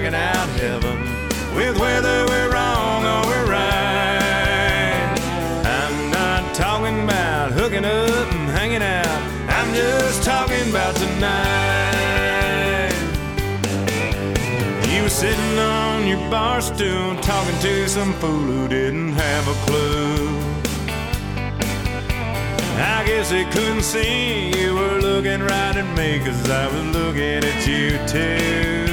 rocking out heaven with whether we're wrong or we're right. I'm not talking about hooking up and hanging out. I'm just talking about tonight. You were sitting on your bar stool talking to some fool who didn't have a clue. I guess they couldn't see you were looking right at me, 'cause I was looking at you too.